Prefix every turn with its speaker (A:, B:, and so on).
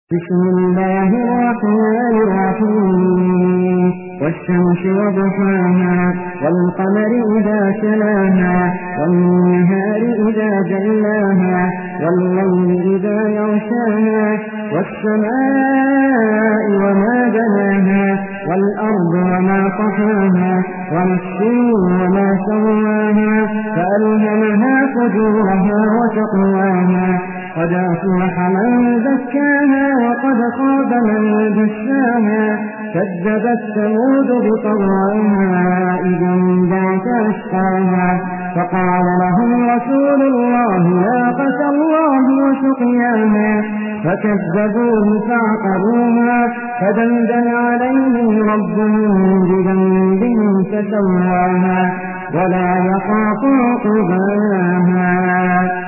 A: بسم الله الرحمن الرحيم والشمس وضحاها والقمر إذا تلاها والنهار إذا جلاها والليل إذا يغشاها والسماء وما بناها والأرض وما طحاها ونفس وما سواها فألهمها فجورها وتقواها قد أفلح من زكاها وقد خاب من دساها كذبت ثمود بطغواها إذ انبعث أشقاها فقال لهم رسول الله ناقة الله وسقياها فكذبوه فعقروها فدمدم عليهم ربهم بذنبهم فسواها ولا يخاف عقباها.